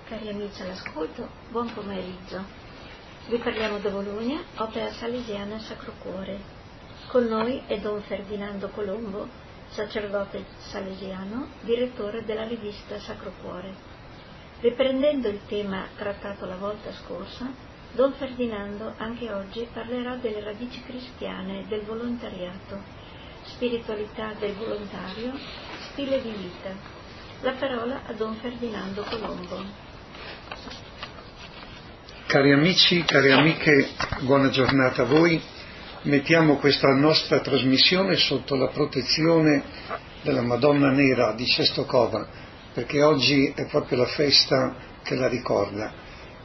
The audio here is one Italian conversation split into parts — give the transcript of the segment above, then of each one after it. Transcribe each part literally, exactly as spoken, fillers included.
Cari amici all'ascolto, buon pomeriggio. Vi parliamo da Bologna, Opera Salesiana Sacro Cuore. Con noi è Don Ferdinando Colombo, sacerdote salesiano, direttore della rivista Sacro Cuore. Riprendendo il tema trattato la volta scorsa, Don Ferdinando anche oggi parlerà delle radici cristiane del volontariato, spiritualità del volontario, stile di vita. La parola a Don Ferdinando Colombo. Cari amici, cari amiche, buona giornata a voi. Mettiamo questa nostra trasmissione sotto la protezione della Madonna Nera di Czestochowa, perché oggi è proprio la festa che la ricorda.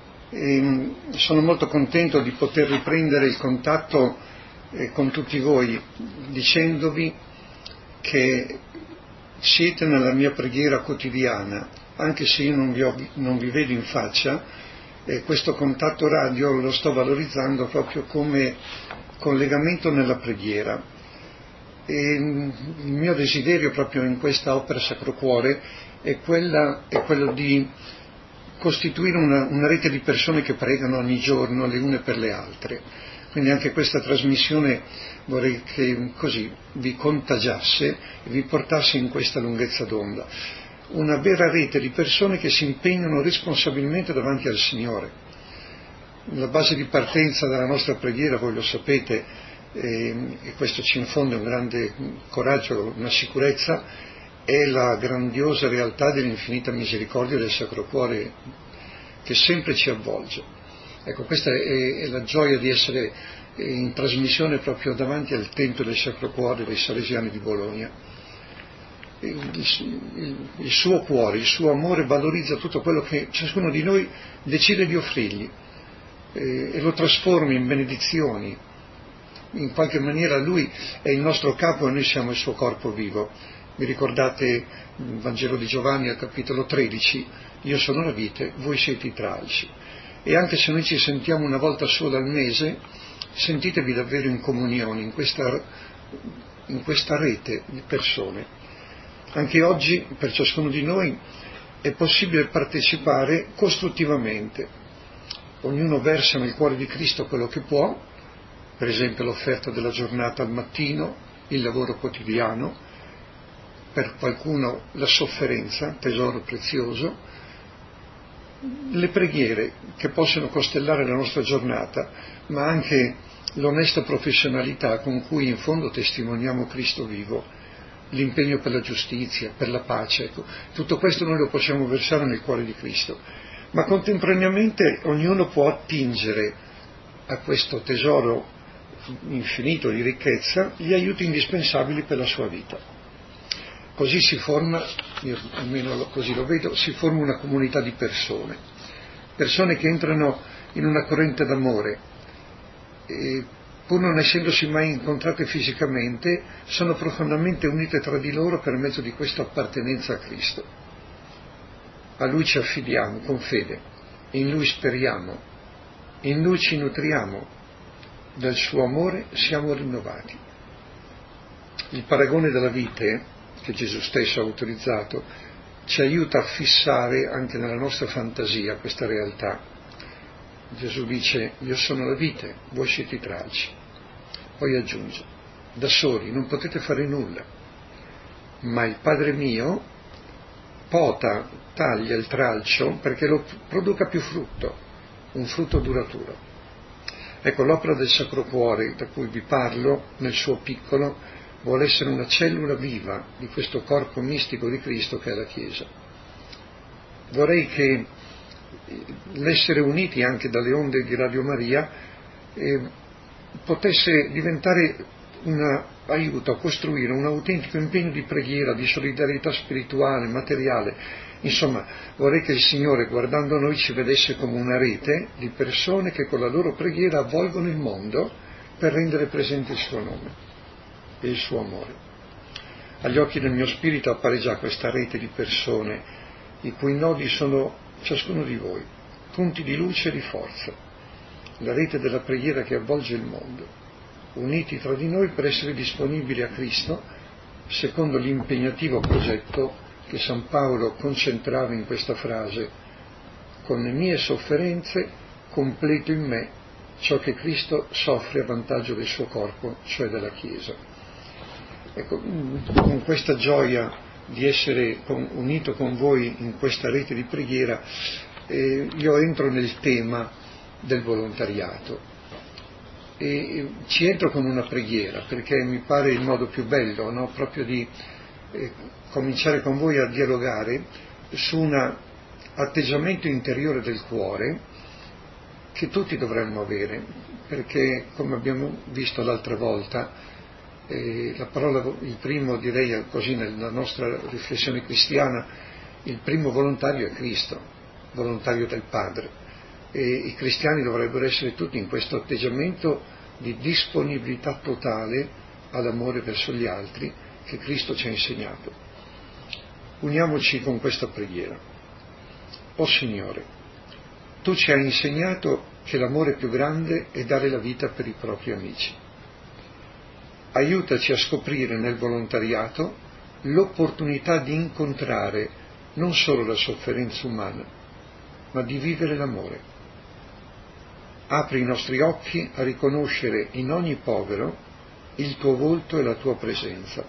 E sono molto contento di poter riprendere il contatto eh, con tutti voi, dicendovi che siete nella mia preghiera quotidiana, anche se io non vi, ho, non vi vedo in faccia. E questo contatto radio lo sto valorizzando proprio come collegamento nella preghiera. E il mio desiderio proprio in questa opera Sacro Cuore è, quella, è quello di costituire una, una rete di persone che pregano ogni giorno le une per le altre. Quindi anche questa trasmissione vorrei che così vi contagiasse e vi portasse in questa lunghezza d'onda. Una vera rete di persone che si impegnano responsabilmente davanti al Signore. La base di partenza della nostra preghiera, voi lo sapete, eh, e questo ci infonde un grande coraggio, una sicurezza, è la grandiosa realtà dell'infinita misericordia del Sacro Cuore che sempre ci avvolge. Ecco, questa è, è la gioia di essere in trasmissione proprio davanti al Tempio del Sacro Cuore dei Salesiani di Bologna. Il, il, il suo cuore, il suo amore valorizza tutto quello che ciascuno di noi decide di offrirgli eh, e lo trasforma in benedizioni. In qualche maniera lui è il nostro capo e noi siamo il suo corpo vivo. Vi ricordate il Vangelo di Giovanni al capitolo tredici? Io sono la vite, voi siete i tralci. E anche se noi ci sentiamo una volta sola al mese, sentitevi davvero in comunione, in questa, in questa rete di persone. Anche oggi per ciascuno di noi è possibile partecipare costruttivamente. Ognuno versa nel cuore di Cristo quello che può, per esempio l'offerta della giornata al mattino, il lavoro quotidiano, per qualcuno la sofferenza, tesoro prezioso, le preghiere che possono costellare la nostra giornata, ma anche l'onesta professionalità con cui in fondo testimoniamo Cristo vivo. L'impegno per la giustizia, per la pace, ecco. Tutto questo noi lo possiamo versare nel cuore di Cristo, ma contemporaneamente ognuno può attingere a questo tesoro infinito di ricchezza gli aiuti indispensabili per la sua vita. Così si forma, io almeno così lo vedo, si forma una comunità di persone, persone che entrano in una corrente d'amore e pur non essendosi mai incontrate fisicamente, sono profondamente unite tra di loro per mezzo di questa appartenenza a Cristo. A Lui ci affidiamo con fede, in Lui speriamo, in Lui ci nutriamo, del suo amore siamo rinnovati. Il paragone della vite, che Gesù stesso ha utilizzato, ci aiuta a fissare anche nella nostra fantasia questa realtà. Gesù dice, io sono la vite, voi siete i tralci. Poi aggiunge, da soli non potete fare nulla, ma il Padre mio pota, taglia il tralcio perché lo produca più frutto, un frutto duraturo. Ecco, l'opera del Sacro Cuore, da cui vi parlo, nel suo piccolo, vuole essere una cellula viva di questo corpo mistico di Cristo che è la Chiesa. Vorrei che l'essere uniti anche dalle onde di Radio Maria eh, potesse diventare un aiuto a costruire un autentico impegno di preghiera, di solidarietà spirituale, materiale. Insomma, vorrei che il Signore, guardando noi, ci vedesse come una rete di persone che con la loro preghiera avvolgono il mondo per rendere presente il suo nome e il suo amore. Agli occhi del mio spirito appare già questa rete di persone, i cui nodi sono ciascuno di voi, punti di luce e di forza, la rete della preghiera che avvolge il mondo, uniti tra di noi per essere disponibili a Cristo, secondo l'impegnativo progetto che San Paolo concentrava in questa frase: con le mie sofferenze completo in me ciò che Cristo soffre a vantaggio del suo corpo, cioè della Chiesa. Ecco, con questa gioia di essere con, unito con voi in questa rete di preghiera, eh, io entro nel tema del volontariato e ci entro con una preghiera, perché mi pare il modo più bello, no? Proprio di eh, cominciare con voi a dialogare su un atteggiamento interiore del cuore che tutti dovremmo avere, perché come abbiamo visto l'altra volta, eh, la parola, il primo, direi così nella nostra riflessione cristiana, il primo volontario è Cristo, volontario del Padre, e i cristiani dovrebbero essere tutti in questo atteggiamento di disponibilità totale all'amore verso gli altri che Cristo ci ha insegnato. Uniamoci con questa preghiera. O Signore, Tu ci hai insegnato che l'amore più grande è dare la vita per i propri amici. Aiutaci a scoprire nel volontariato l'opportunità di incontrare non solo la sofferenza umana, ma di vivere l'amore. Apri i nostri occhi a riconoscere in ogni povero il Tuo volto e la Tua presenza.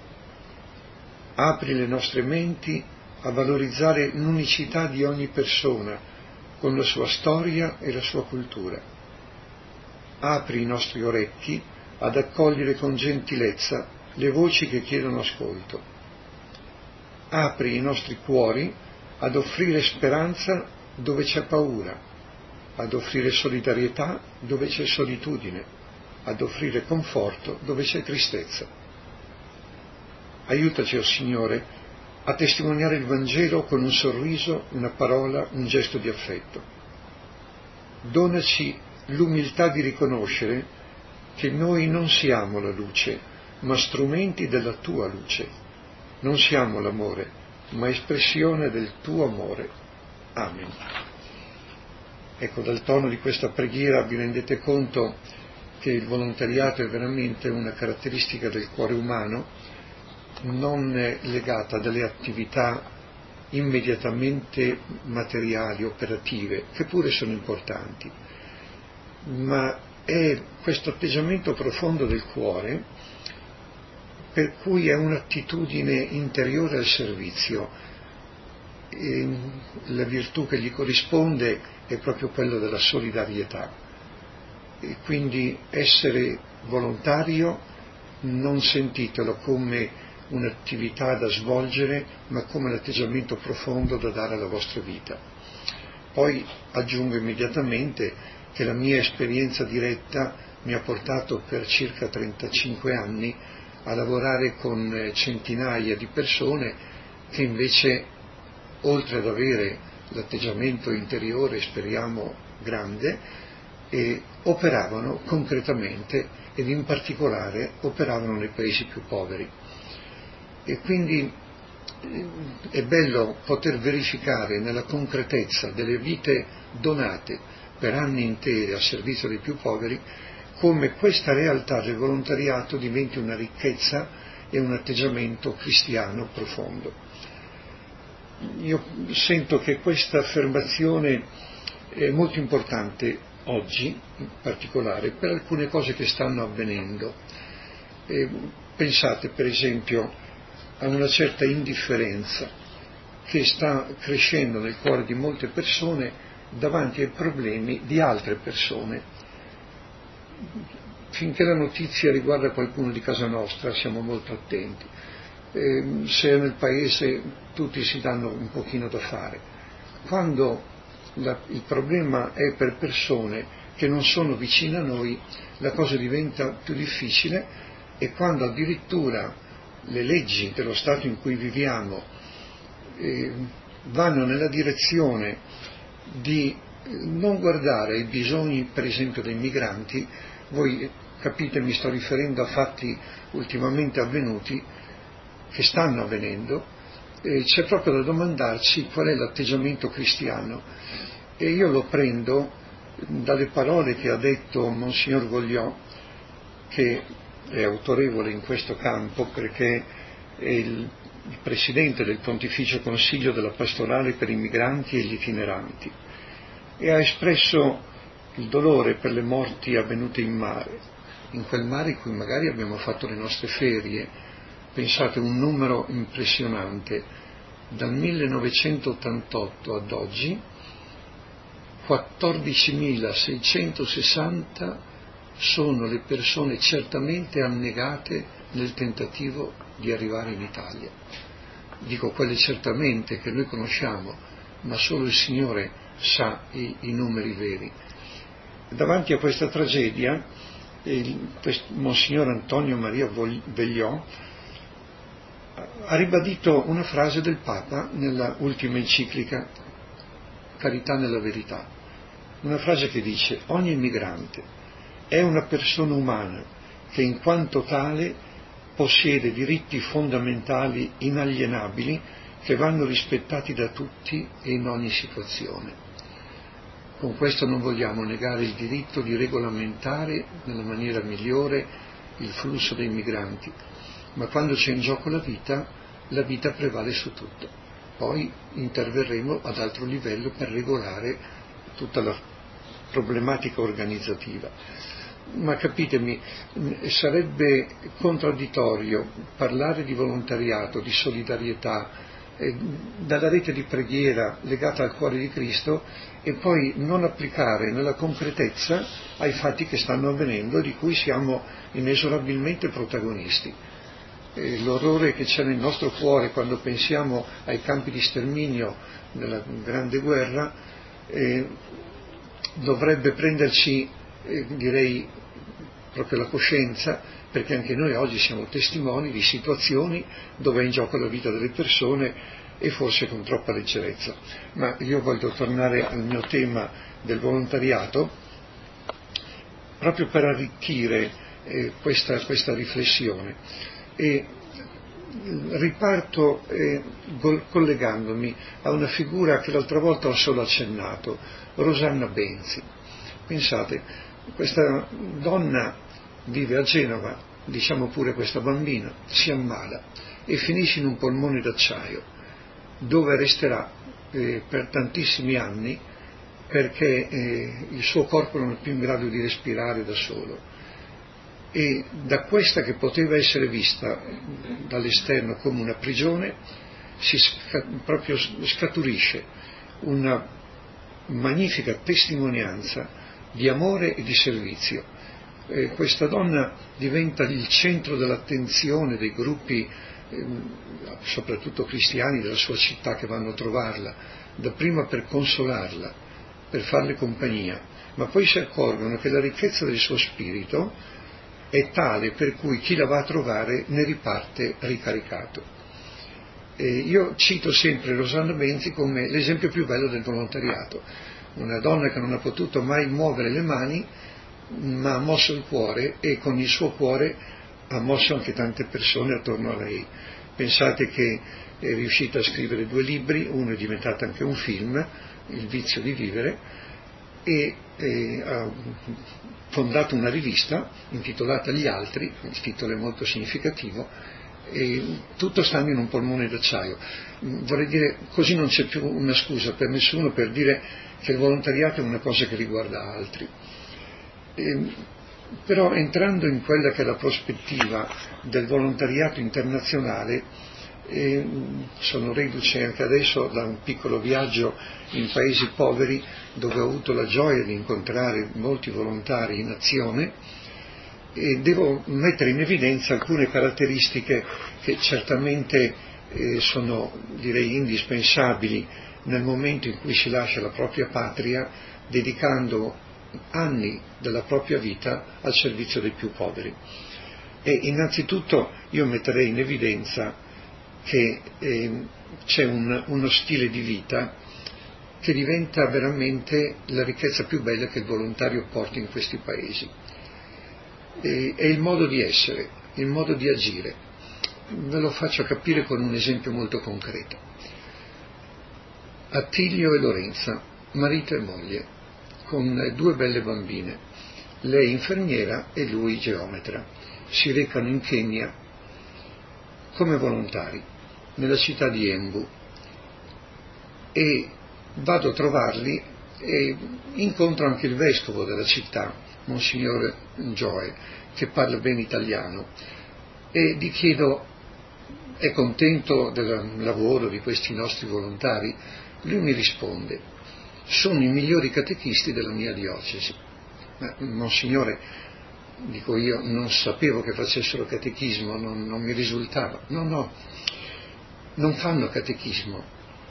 Apri le nostre menti a valorizzare l'unicità di ogni persona con la sua storia e la sua cultura. Apri i nostri orecchi ad accogliere con gentilezza le voci che chiedono ascolto. Apri i nostri cuori ad offrire speranza dove c'è paura, ad offrire solidarietà dove c'è solitudine, ad offrire conforto dove c'è tristezza. Aiutaci, o Signore, a testimoniare il Vangelo con un sorriso, una parola, un gesto di affetto. Donaci l'umiltà di riconoscere che noi non siamo la luce, ma strumenti della Tua luce. Non siamo l'amore, ma espressione del Tuo amore. Amen. Ecco, dal tono di questa preghiera vi rendete conto che il volontariato è veramente una caratteristica del cuore umano, non legata a delle attività immediatamente materiali, operative, che pure sono importanti, ma è questo atteggiamento profondo del cuore per cui è un'attitudine interiore al servizio. E la virtù che gli corrisponde è proprio quella della solidarietà, e quindi essere volontario non sentitelo come un'attività da svolgere, ma come l'atteggiamento profondo da dare alla vostra vita. Poi aggiungo immediatamente che la mia esperienza diretta mi ha portato per circa trentacinque anni a lavorare con centinaia di persone che invece, oltre ad avere l'atteggiamento interiore, speriamo, grande, e operavano concretamente ed in particolare operavano nei paesi più poveri. E quindi è bello poter verificare nella concretezza delle vite donate per anni interi a servizio dei più poveri come questa realtà del volontariato diventi una ricchezza e un atteggiamento cristiano profondo. Io sento che questa affermazione è molto importante oggi, in particolare, per alcune cose che stanno avvenendo. E pensate per esempio a una certa indifferenza che sta crescendo nel cuore di molte persone davanti ai problemi di altre persone. Finché la notizia riguarda qualcuno di casa nostra siamo molto attenti, eh, se è nel paese tutti si danno un pochino da fare. Quando la, il problema è per persone che non sono vicine a noi, la cosa diventa più difficile, e quando addirittura le leggi dello Stato in cui viviamo eh, vanno nella direzione di non guardare ai bisogni, per esempio, dei migranti, voi capite, mi sto riferendo a fatti ultimamente avvenuti, che stanno avvenendo, eh, c'è proprio da domandarci qual è l'atteggiamento cristiano. E io lo prendo dalle parole che ha detto Monsignor Gogliò, che è autorevole in questo campo perché è il, il presidente del Pontificio Consiglio della Pastorale per i Migranti e gli Itineranti. e ha espresso il dolore per le morti avvenute in mare, in quel mare in cui magari abbiamo fatto le nostre ferie. Pensate, un numero impressionante, dal millenovecentottantotto ad oggi quattordicimilaseicentosessanta sono le persone certamente annegate nel tentativo di arrivare in Italia. Dico quelle certamente che noi conosciamo, ma solo il Signore sa i, i numeri veri. Davanti a questa tragedia, il Monsignor Antonio Maria Vegliò ha ribadito una frase del Papa nella ultima enciclica Carità nella Verità, una frase che dice: ogni migrante è una persona umana che in quanto tale possiede diritti fondamentali inalienabili che vanno rispettati da tutti e in ogni situazione. Con questo non vogliamo negare il diritto di regolamentare nella maniera migliore il flusso dei migranti, ma quando c'è in gioco la vita, la vita prevale su tutto. Poi interverremo ad altro livello per regolare tutta la problematica organizzativa. Ma capitemi, sarebbe contraddittorio parlare di volontariato, di solidarietà, eh, dalla rete di preghiera legata al cuore di Cristo, e poi non applicare nella concretezza ai fatti che stanno avvenendo e di cui siamo inesorabilmente protagonisti. Eh, l'orrore che c'è nel nostro cuore quando pensiamo ai campi di sterminio della Grande Guerra eh, dovrebbe prenderci, eh, direi, proprio la coscienza, perché anche noi oggi siamo testimoni di situazioni dove è in gioco la vita delle persone, e forse con troppa leggerezza. Ma io voglio tornare al mio tema del volontariato, proprio per arricchire eh, questa, questa riflessione. E riparto eh, collegandomi a una figura che l'altra volta ho solo accennato, Rosanna Benzi. Pensate, questa donna vive a Genova, diciamo pure questa bambina, si ammala e finisce in un polmone d'acciaio, dove resterà eh, per tantissimi anni, perché eh, il suo corpo non è più in grado di respirare da solo. E da questa, che poteva essere vista dall'esterno come una prigione, si sca- proprio scaturisce una magnifica testimonianza di amore e di servizio. Eh, questa donna diventa il centro dell'attenzione dei gruppi, eh, soprattutto cristiani della sua città, che vanno a trovarla, dapprima per consolarla, per farle compagnia, ma poi si accorgono che la ricchezza del suo spirito è tale per cui chi la va a trovare ne riparte ricaricato. E io cito sempre Rosanna Benzi come l'esempio più bello del volontariato, una donna che non ha potuto mai muovere le mani, ma ha mosso il cuore, e con il suo cuore ha mosso anche tante persone attorno a lei. Pensate che è riuscita a scrivere due libri, uno è diventato anche un film, Il vizio di vivere, e, e ha fondato una rivista intitolata Gli Altri, il titolo è molto significativo, e tutto stando in un polmone d'acciaio. Vorrei dire, così non c'è più una scusa per nessuno per dire che il volontariato è una cosa che riguarda altri. E, però entrando in quella che è la prospettiva del volontariato internazionale, e sono reduce anche adesso da un piccolo viaggio in paesi poveri, dove ho avuto la gioia di incontrare molti volontari in azione, e devo mettere in evidenza alcune caratteristiche che certamente eh, sono, direi, indispensabili nel momento in cui si lascia la propria patria, dedicando anni della propria vita al servizio dei più poveri. E innanzitutto io metterei in evidenza che eh, c'è un, uno stile di vita che diventa veramente la ricchezza più bella che il volontario porta in questi paesi. E, è il modo di essere, il modo di agire. Ve lo faccio capire con un esempio molto concreto. Attilio e Lorenza, marito e moglie, con due belle bambine, lei infermiera e lui geometra, si recano in Kenya come volontari nella città di Embu, e vado a trovarli e incontro anche il vescovo della città, Monsignor Gioe, che parla bene italiano, e gli chiedo: è contento del lavoro di questi nostri volontari? Lui mi risponde: sono i migliori catechisti della mia diocesi. Ma Monsignore, dico io, non sapevo che facessero catechismo, non, non mi risultava. No, no, non fanno catechismo,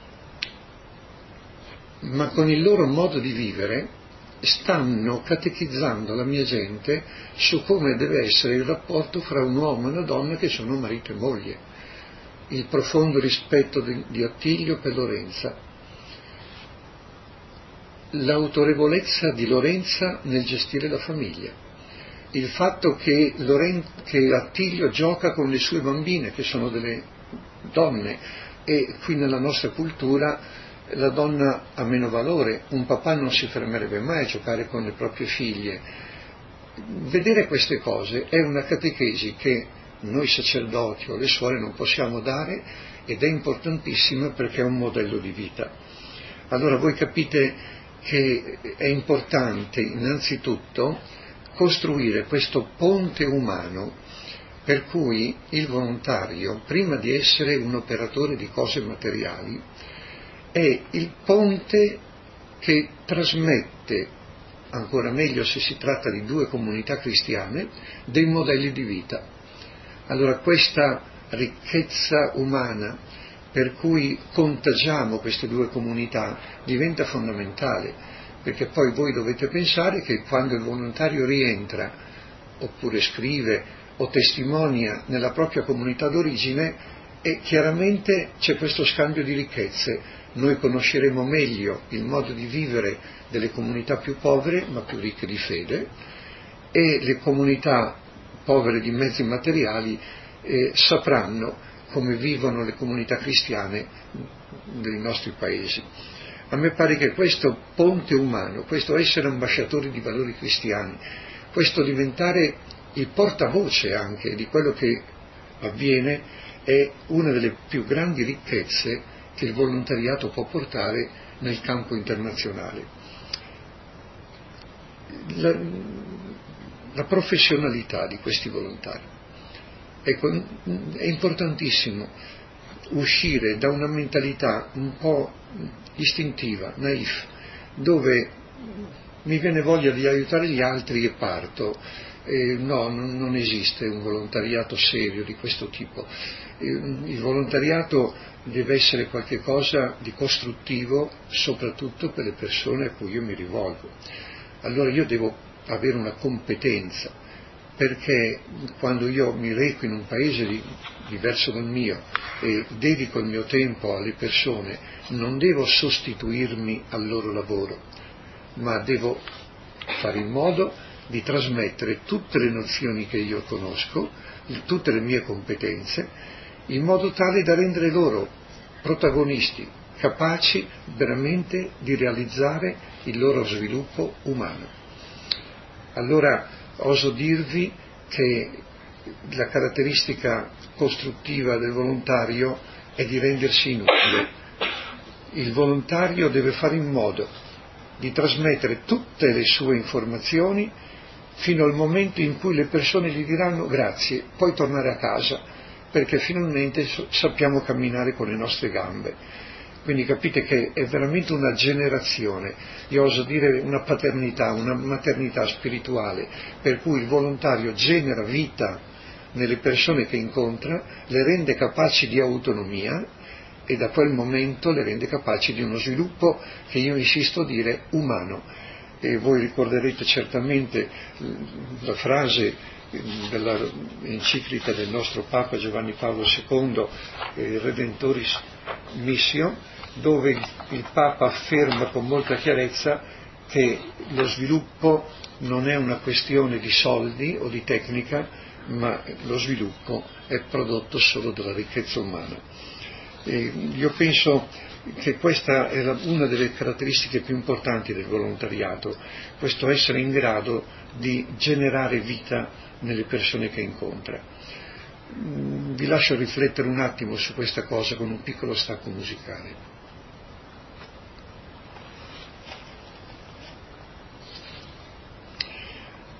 ma con il loro modo di vivere stanno catechizzando la mia gente su come deve essere il rapporto fra un uomo e una donna che sono marito e moglie, il profondo rispetto di, di Attilio per Lorenza, l'autorevolezza di Lorenza nel gestire la famiglia, il fatto che, Loren- che Attilio gioca con le sue bambine che sono delle donne, e qui nella nostra cultura la donna ha meno valore, un papà non si fermerebbe mai a giocare con le proprie figlie. Vedere queste cose è una catechesi che noi sacerdoti o le suore non possiamo dare, ed è importantissima perché è un modello di vita. Allora voi capite che è importante innanzitutto costruire questo ponte umano, per cui il volontario, prima di essere un operatore di cose materiali, è il ponte che trasmette, ancora meglio se si tratta di due comunità cristiane, dei modelli di vita. Allora questa ricchezza umana per cui contagiamo queste due comunità diventa fondamentale, perché poi voi dovete pensare che quando il volontario rientra, oppure scrive o testimonia nella propria comunità d'origine, e chiaramente c'è questo scambio di ricchezze. Noi conosceremo meglio il modo di vivere delle comunità più povere ma più ricche di fede, e le comunità povere di mezzi materiali eh, sapranno come vivono le comunità cristiane dei nostri paesi. A me pare che questo ponte umano, questo essere ambasciatori di valori cristiani, questo diventare il portavoce anche di quello che avviene, è una delle più grandi ricchezze che il volontariato può portare nel campo internazionale. La, la professionalità di questi volontari. Ecco, è importantissimo uscire da una mentalità un po' istintiva, naif, dove mi viene voglia di aiutare gli altri e parto. Eh, no, non, non esiste un volontariato serio di questo tipo. Eh, il volontariato deve essere qualcosa di costruttivo, soprattutto per le persone a cui io mi rivolgo. Allora io devo avere una competenza, perché quando io mi reco in un paese di, diverso dal mio e dedico il mio tempo alle persone, non devo sostituirmi al loro lavoro, ma devo fare in modo di trasmettere tutte le nozioni che io conosco, tutte le mie competenze, in modo tale da rendere loro protagonisti, capaci veramente di realizzare il loro sviluppo umano. Allora oso dirvi che la caratteristica costruttiva del volontario è di rendersi inutile. Il volontario deve fare in modo di trasmettere tutte le sue informazioni fino al momento in cui le persone gli diranno grazie, puoi tornare a casa, perché finalmente sappiamo camminare con le nostre gambe. Quindi capite che è veramente una generazione, io oso dire una paternità, una maternità spirituale, per cui il volontario genera vita nelle persone che incontra, le rende capaci di autonomia, e da quel momento le rende capaci di uno sviluppo che io insisto a dire umano. E voi ricorderete certamente la frase della enciclica del nostro Papa Giovanni Paolo secondo, eh, Redentoris Missio, dove il Papa afferma con molta chiarezza che lo sviluppo non è una questione di soldi o di tecnica, ma lo sviluppo è prodotto solo dalla ricchezza umana. E io penso che questa è la, una delle caratteristiche più importanti del volontariato, questo essere in grado di generare vita nelle persone che incontra. Vi lascio riflettere un attimo su questa cosa con un piccolo stacco musicale.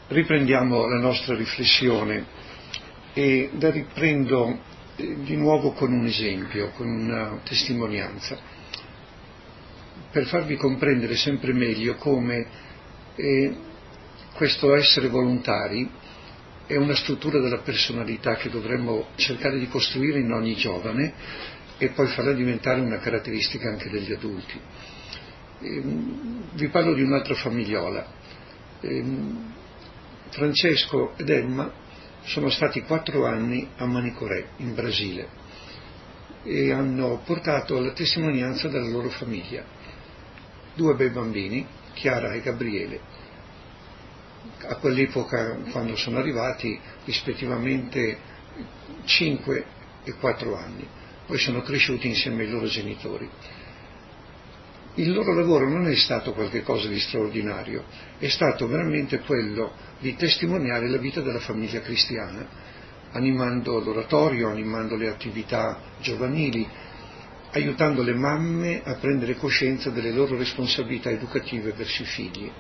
riprendiamo la nostra riflessione e la riprendo di nuovo con un esempio, con una testimonianza, per farvi comprendere sempre meglio come eh, questo essere volontari è una struttura della personalità che dovremmo cercare di costruire in ogni giovane e poi farla diventare una caratteristica anche degli adulti. Eh, vi parlo di un'altra famigliola. Eh, Francesco ed Emma sono stati quattro anni a Manicoré, in Brasile, e hanno portato la testimonianza della loro famiglia. Due bei bambini, Chiara e Gabriele, a quell'epoca, quando sono arrivati, rispettivamente cinque e quattro anni, poi sono cresciuti insieme ai loro genitori. Il loro lavoro non è stato qualcosa di straordinario, è stato veramente quello di testimoniare la vita della famiglia cristiana, animando l'oratorio, animando le attività giovanili, aiutando le mamme a prendere coscienza delle loro responsabilità educative verso i figli.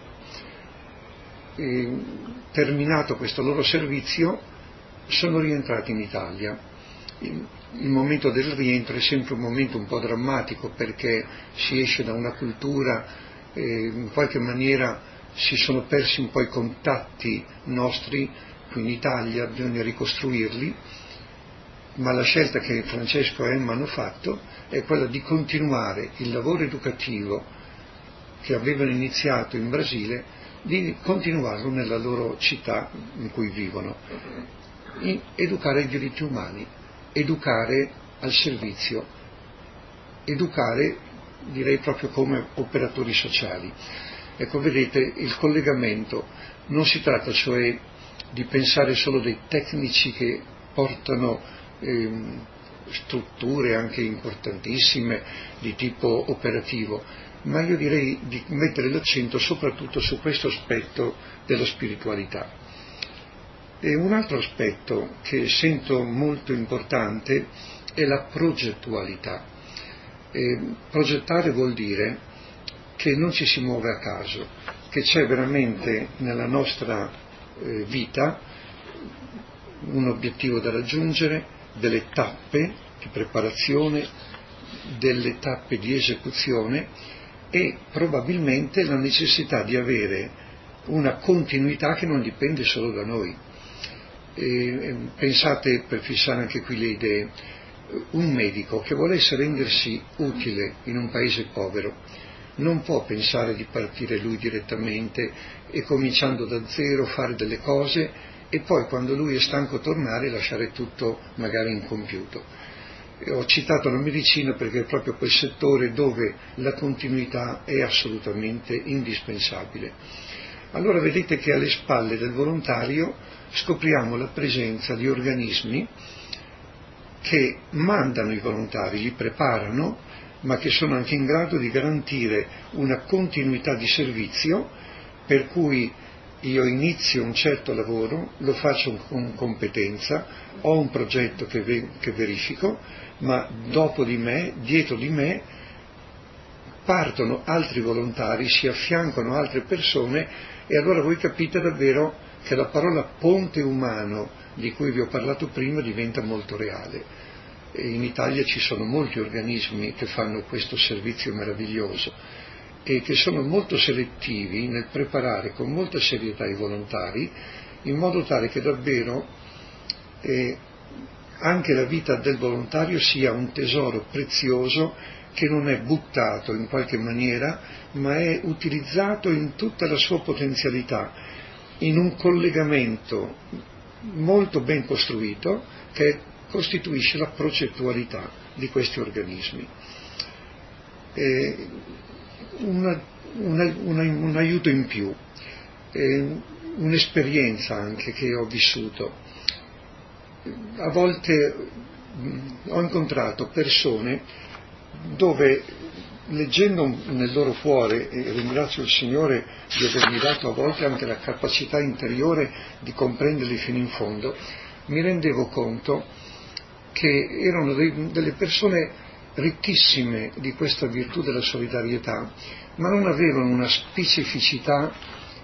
E, terminato questo loro servizio, sono rientrati in Italia. Il momento del rientro è sempre un momento un po' drammatico, perché si esce da una cultura, eh, in qualche maniera si sono persi un po' i contatti nostri qui in Italia, bisogna ricostruirli, ma la scelta che Francesco e Emma hanno fatto è quella di continuare il lavoro educativo che avevano iniziato in Brasile, di continuarlo nella loro città in cui vivono, in educare ai diritti umani, educare al servizio, educare, direi, proprio come operatori sociali. Ecco, vedete, il collegamento non si tratta cioè di pensare solo dei tecnici che portano ehm, strutture anche importantissime di tipo operativo, ma io direi di mettere l'accento soprattutto su questo aspetto della spiritualità. E un altro aspetto che sento molto importante è la progettualità. E progettare vuol dire che non ci si muove a caso, che c'è veramente nella nostra eh, vita un obiettivo da raggiungere, delle tappe di preparazione, delle tappe di esecuzione e probabilmente la necessità di avere una continuità che non dipende solo da noi. E pensate, per fissare anche qui le idee, un medico che volesse rendersi utile in un paese povero non può pensare di partire lui direttamente e cominciando da zero fare delle cose e poi quando lui è stanco tornare e lasciare tutto magari incompiuto. E ho citato la medicina perché è proprio quel settore dove la continuità è assolutamente indispensabile. Allora vedete che alle spalle del volontario scopriamo la presenza di organismi che mandano i volontari, li preparano, ma che sono anche in grado di garantire una continuità di servizio, per cui io inizio un certo lavoro, lo faccio con competenza, ho un progetto che, ve- che verifico, ma dopo di me, dietro di me, partono altri volontari, si affiancano altre persone e allora voi capite davvero che la parola ponte umano di cui vi ho parlato prima diventa molto reale. E in Italia ci sono molti organismi che fanno questo servizio meraviglioso e che sono molto selettivi nel preparare con molta serietà i volontari, in modo tale che davvero eh, anche la vita del volontario sia un tesoro prezioso che non è buttato in qualche maniera, ma è utilizzato in tutta la sua potenzialità, in un collegamento molto ben costruito che costituisce la progettualità di questi organismi. Eh, una, una, una, un aiuto in più, eh, un'esperienza anche che ho vissuto. A volte mh, ho incontrato persone dove, leggendo nel loro cuore, e ringrazio il Signore di avermi dato a volte anche la capacità interiore di comprenderli fino in fondo, mi rendevo conto che erano dei, delle persone ricchissime di questa virtù della solidarietà, ma non avevano una specificità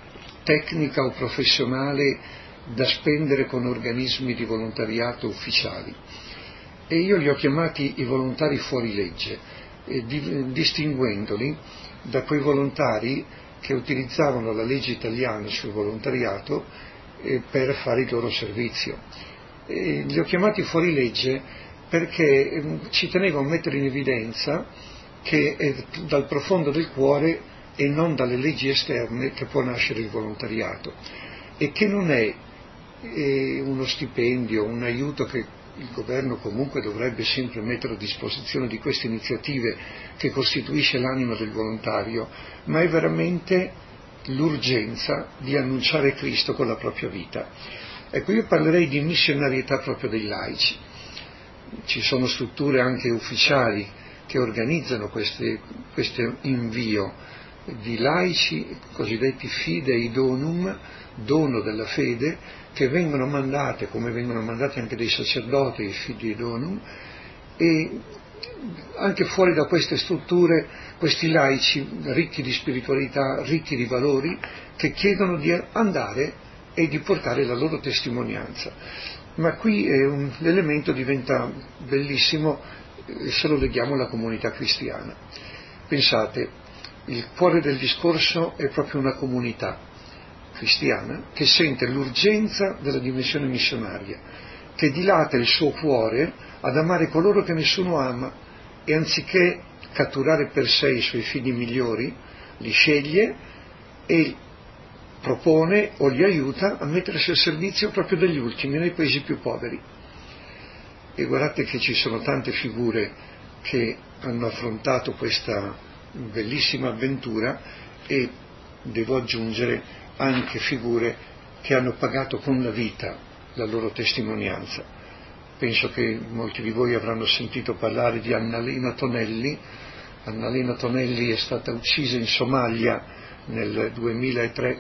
tecnica o professionale da spendere con organismi di volontariato ufficiali. E io li ho chiamati i volontari fuori legge, eh, di, distinguendoli da quei volontari che utilizzavano la legge italiana sul volontariato eh, per fare il loro servizio. E li ho chiamati fuori legge perché eh, ci tenevo a mettere in evidenza che è dal profondo del cuore e non dalle leggi esterne che può nascere il volontariato, e che non è eh, uno stipendio, un aiuto che il governo comunque dovrebbe sempre mettere a disposizione di queste iniziative che costituisce l'anima del volontario, ma è veramente l'urgenza di annunciare Cristo con la propria vita. Ecco, io parlerei di missionarietà proprio dei laici. Ci sono strutture anche ufficiali che organizzano queste, questo invio di laici, cosiddetti fidei donum, dono della fede, che vengono mandate, come vengono mandati anche dei sacerdoti, i fidei donum, e anche fuori da queste strutture questi laici ricchi di spiritualità, ricchi di valori, che chiedono di andare e di portare la loro testimonianza. Ma qui è un, l'elemento diventa bellissimo se lo leghiamo alla comunità cristiana. Pensate, il cuore del discorso è proprio una comunità cristiana che sente l'urgenza della dimensione missionaria, che dilata il suo cuore ad amare coloro che nessuno ama, e anziché catturare per sé i suoi figli migliori, li sceglie e propone o li aiuta a mettersi al servizio proprio degli ultimi, nei paesi più poveri. E guardate che ci sono tante figure che hanno affrontato questa bellissima avventura, e devo aggiungere anche figure che hanno pagato con la vita la loro testimonianza. Penso che molti di voi avranno sentito parlare di Annalena Tonelli. Annalena Tonelli è stata uccisa in Somalia nel duemilatré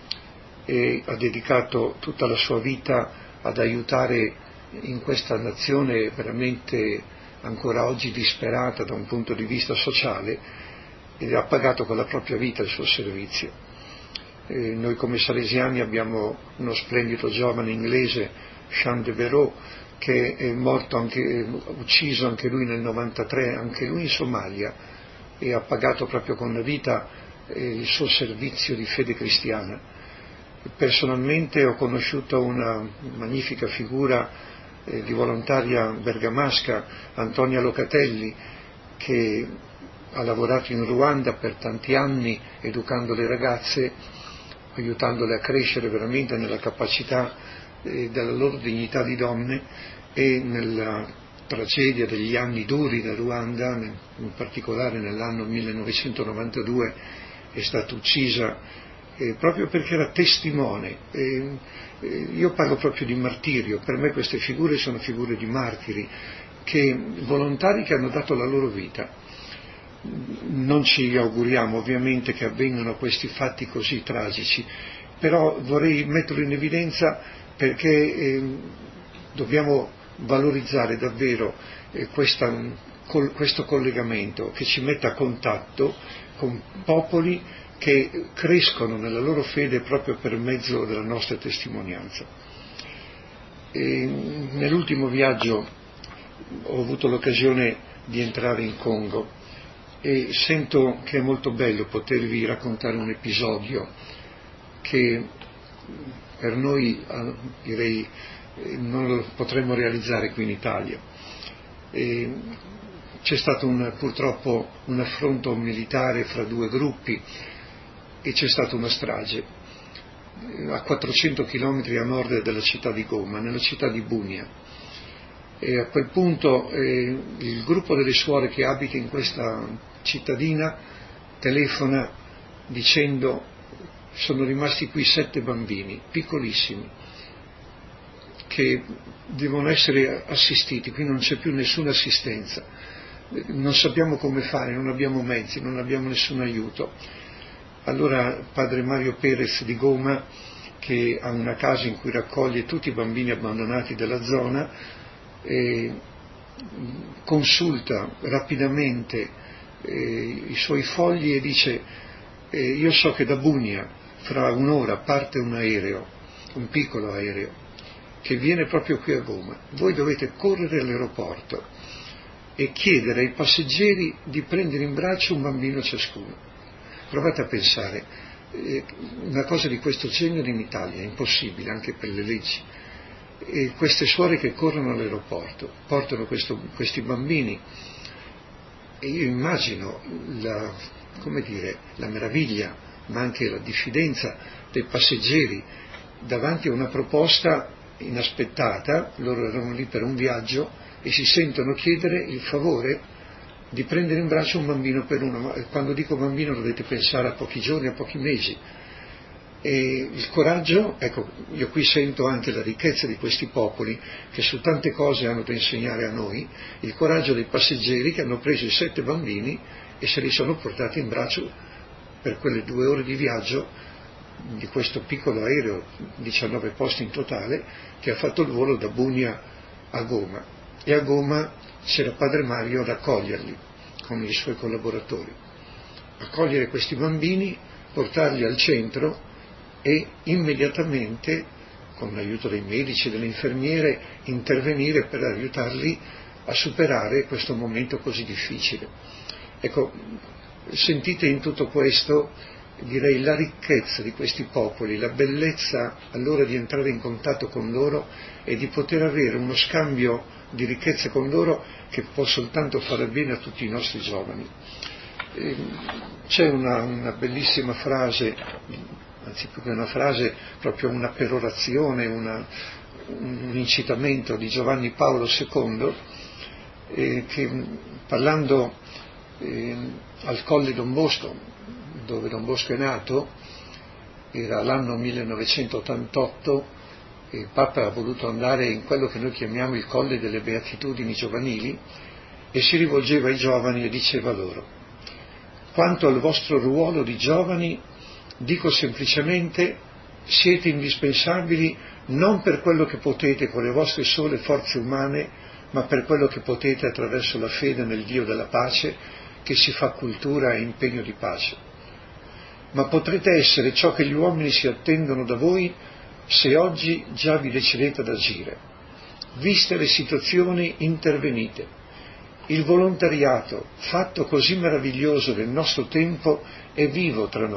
e ha dedicato tutta la sua vita ad aiutare in questa nazione veramente ancora oggi disperata da un punto di vista sociale, e ha pagato con la propria vita il suo servizio. Eh, noi come salesiani abbiamo uno splendido giovane inglese, Jean Devereux, che è morto anche, eh, ucciso anche lui nel novantatré, anche lui in Somalia, e ha pagato proprio con la vita eh, il suo servizio di fede cristiana. Personalmente ho conosciuto una magnifica figura eh, di volontaria bergamasca, Antonia Locatelli, che ha lavorato in Ruanda per tanti anni educando le ragazze, aiutandole a crescere veramente nella capacità eh, della loro dignità di donne, e nella tragedia degli anni duri del Ruanda, in particolare nell'anno millenovecentonovantadue, è stata uccisa eh, proprio perché era testimone. Eh, eh, io parlo proprio di martirio, per me queste figure sono figure di martiri, che, volontari che hanno dato la loro vita. Non ci auguriamo ovviamente che avvengano questi fatti così tragici, però vorrei metterlo in evidenza perché eh, dobbiamo valorizzare davvero eh, questa, col, questo collegamento che ci metta a contatto con popoli che crescono nella loro fede proprio per mezzo della nostra testimonianza. E nell'ultimo viaggio ho avuto l'occasione di entrare in Congo, e sento che è molto bello potervi raccontare un episodio che per noi direi non lo potremmo realizzare qui in Italia. E c'è stato un, purtroppo un affronto militare fra due gruppi e c'è stata una strage a quattrocento chilometri a nord della città di Goma, nella città di Bunia. E a quel punto eh, il gruppo delle suore che abita in questa cittadina telefona dicendo: sono rimasti qui sette bambini piccolissimi che devono essere assistiti, qui non c'è più nessuna assistenza, non sappiamo come fare, non abbiamo mezzi, non abbiamo nessun aiuto. Allora padre Mario Perez di Goma, che ha una casa in cui raccoglie tutti i bambini abbandonati della zona, e consulta rapidamente eh, i suoi fogli e dice: eh, io so che da Bunia fra un'ora parte un aereo, un piccolo aereo, che viene proprio qui a Goma. Voi dovete correre all'aeroporto e chiedere ai passeggeri di prendere in braccio un bambino ciascuno. Provate a pensare, eh, una cosa di questo genere in Italia è impossibile, anche per le leggi. E queste suore che corrono all'aeroporto portano questo, questi bambini, e io immagino la, come dire, la meraviglia, ma anche la diffidenza dei passeggeri davanti a una proposta inaspettata. Loro erano lì per un viaggio e si sentono chiedere il favore di prendere in braccio un bambino per uno. Ma quando dico bambino dovete pensare a pochi giorni, a pochi mesi. E il coraggio, ecco, io qui sento anche la ricchezza di questi popoli che su tante cose hanno da insegnare a noi, il coraggio dei passeggeri che hanno preso i sette bambini e se li sono portati in braccio per quelle due ore di viaggio di questo piccolo aereo, diciannove posti in totale, che ha fatto il volo da Bunia a Goma. E a Goma c'era Padre Mario ad accoglierli con i suoi collaboratori, accogliere questi bambini, portarli al centro e immediatamente, con l'aiuto dei medici e delle infermiere, intervenire per aiutarli a superare questo momento così difficile. Ecco, sentite in tutto questo, direi, la ricchezza di questi popoli, la bellezza allora di entrare in contatto con loro e di poter avere uno scambio di ricchezze con loro che può soltanto fare bene a tutti i nostri giovani. C'è una, una bellissima frase, anzi più che una frase, proprio una perorazione, una, un incitamento di Giovanni Paolo secondo, eh, che parlando eh, al Colle Don Bosco, dove Don Bosco è nato, era l'anno millenovecentottantotto, e il Papa ha voluto andare in quello che noi chiamiamo il Colle delle Beatitudini Giovanili, e si rivolgeva ai giovani e diceva loro: quanto al vostro ruolo di giovani, dico semplicemente, siete indispensabili non per quello che potete con le vostre sole forze umane, ma per quello che potete attraverso la fede nel Dio della pace, che si fa cultura e impegno di pace. Ma potrete essere ciò che gli uomini si attendono da voi se oggi già vi decidete ad agire. Viste le situazioni, intervenite. Il volontariato, fatto così meraviglioso del nostro tempo, è vivo tra noi.